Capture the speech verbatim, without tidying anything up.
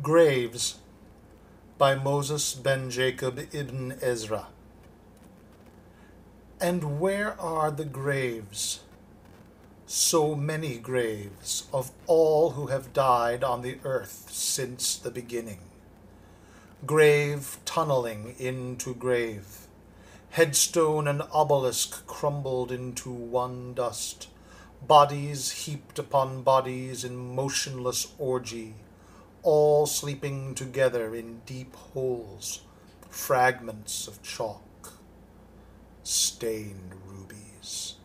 Graves by Moses ben Jacob ibn Ezra. And where are the graves, so many graves, of all who have died on the earth since the beginning? Grave tunneling into grave, headstone and obelisk crumbled into one dust, bodies heaped upon bodies in motionless orgy, all sleeping together in deep holes, fragments of chalk, stained rubies.